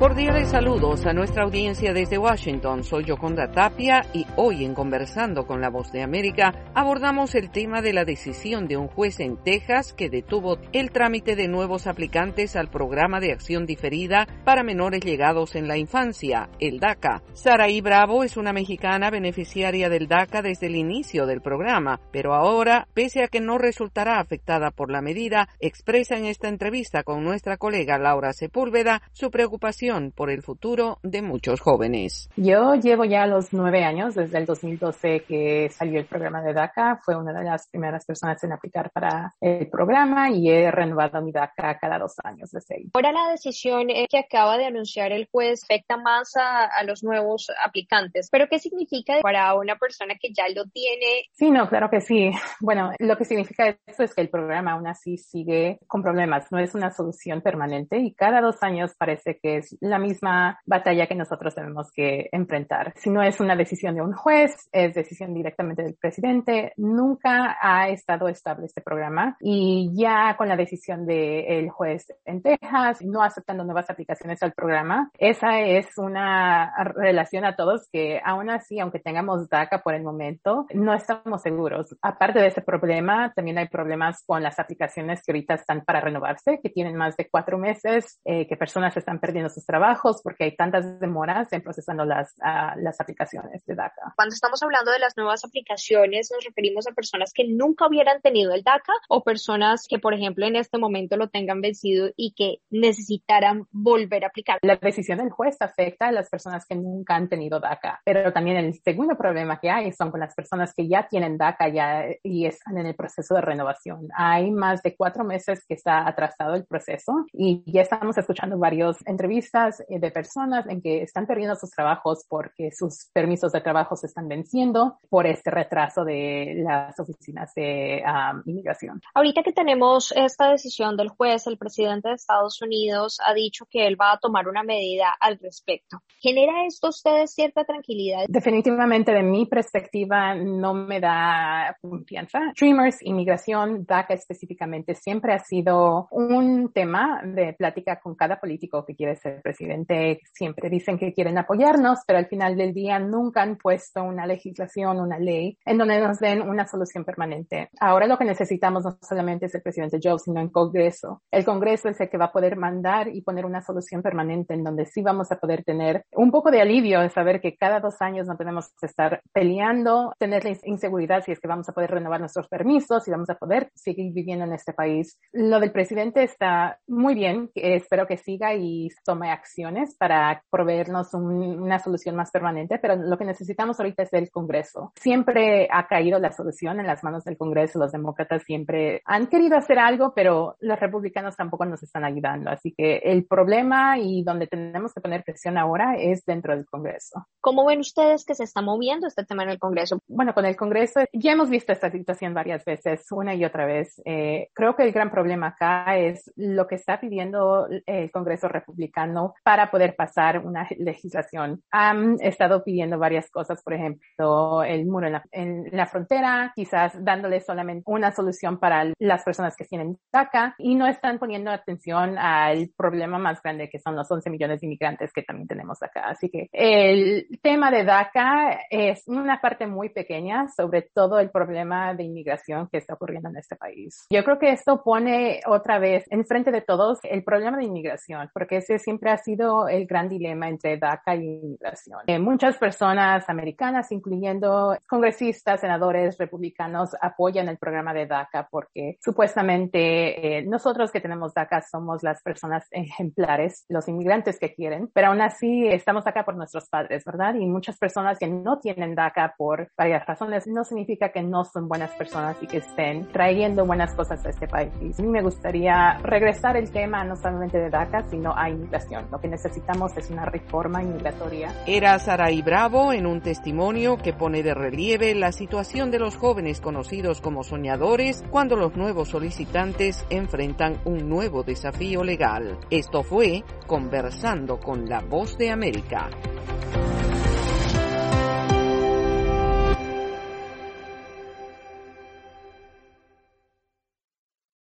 Cordiales saludos a nuestra audiencia desde Washington. Soy Yoconda Tapia y hoy en Conversando con la Voz de América abordamos el tema de la decisión de un juez en Texas que detuvo el trámite de nuevos aplicantes al Programa de Acción Diferida para Menores Llegados en la Infancia, el DACA. Saraí Bravo es una mexicana beneficiaria del DACA desde el inicio del programa, pero ahora, pese a que no resultará afectada por la medida, expresa en esta entrevista con nuestra colega Laura Sepúlveda su preocupación por el futuro de muchos jóvenes. Yo llevo ya los 9 años, desde el 2012 que salió el programa de DACA. Fue una de las primeras personas en aplicar para el programa y he renovado mi DACA cada 2 años desde ahí. Ahora la decisión que acaba de anunciar el juez afecta más a los nuevos aplicantes. ¿Pero qué significa para una persona que ya lo tiene? Sí, no, claro que sí. Bueno, lo que significa esto es que el programa aún así sigue con problemas. No es una solución permanente y cada 2 años parece que es la misma batalla que nosotros tenemos que enfrentar. Si no es una decisión de un juez, es decisión directamente del presidente. Nunca ha estado estable este programa y ya con la decisión del juez en Texas, no aceptando nuevas aplicaciones al programa, esa es una relación a todos que aún así, aunque tengamos DACA por el momento, no estamos seguros. Aparte de ese problema, también hay problemas con las aplicaciones que ahorita están para renovarse, que tienen más de 4 meses, que personas están perdiendo sus trabajos porque hay tantas demoras en procesando las aplicaciones de DACA. Cuando estamos hablando de las nuevas aplicaciones, nos referimos a personas que nunca hubieran tenido el DACA o personas que, por ejemplo, en este momento lo tengan vencido y que necesitaran volver a aplicar. La decisión del juez afecta a las personas que nunca han tenido DACA, pero también el segundo problema que hay son con las personas que ya tienen DACA y están en el proceso de renovación. Hay más de 4 meses que está atrasado el proceso y ya estamos escuchando varias entrevistas de personas en que están perdiendo sus trabajos porque sus permisos de trabajo se están venciendo por este retraso de las oficinas de inmigración. Ahorita que tenemos esta decisión del juez, el presidente de Estados Unidos ha dicho que él va a tomar una medida al respecto. ¿Genera esto a ustedes cierta tranquilidad? Definitivamente, de mi perspectiva, no me da confianza. Dreamers, inmigración, DACA específicamente, siempre ha sido un tema de plática con cada político que quiere ser presidente. Siempre dicen que quieren apoyarnos, pero al final del día nunca han puesto una legislación, una ley en donde nos den una solución permanente. Ahora lo que necesitamos no solamente es el presidente Joe, sino el Congreso. El Congreso es el que va a poder mandar y poner una solución permanente en donde sí vamos a poder tener un poco de alivio de saber que cada 2 años no tenemos que estar peleando, tener la inseguridad si es que vamos a poder renovar nuestros permisos, si vamos a poder seguir viviendo en este país. Lo del presidente está muy bien, espero que siga y tome acciones para proveernos una solución más permanente, pero lo que necesitamos ahorita es el Congreso. Siempre ha caído la solución en las manos del Congreso. Los demócratas siempre han querido hacer algo, pero los republicanos tampoco nos están ayudando. Así que el problema y donde tenemos que poner presión ahora es dentro del Congreso. ¿Cómo ven ustedes que se está moviendo este tema en el Congreso? Bueno, con el Congreso ya hemos visto esta situación varias veces, una y otra vez. Creo que el gran problema acá es lo que está pidiendo el Congreso republicano para poder pasar una legislación. Han estado pidiendo varias cosas, por ejemplo, el muro en la frontera, quizás dándole solamente una solución para las personas que tienen DACA y no están poniendo atención al problema más grande que son los 11 millones de inmigrantes que también tenemos acá. Así que el tema de DACA es una parte muy pequeña sobre todo el problema de inmigración que está ocurriendo en este país. Yo creo que esto pone otra vez enfrente de todos el problema de inmigración, porque ese siempre ha sido el gran dilema entre DACA y inmigración. Muchas personas americanas, incluyendo congresistas, senadores republicanos, apoyan el programa de DACA porque supuestamente nosotros que tenemos DACA somos las personas ejemplares, los inmigrantes que quieren, pero aún así estamos acá por nuestros padres, ¿verdad? Y muchas personas que no tienen DACA por varias razones no significa que no son buenas personas y que estén trayendo buenas cosas a este país. A mí me gustaría regresar el tema no solamente de DACA, sino a inmigración. Lo que necesitamos es una reforma inmigratoria. Era Saraí Bravo en un testimonio que pone de relieve la situación de los jóvenes conocidos como soñadores cuando los nuevos solicitantes enfrentan un nuevo desafío legal. Esto fue Conversando con la Voz de América.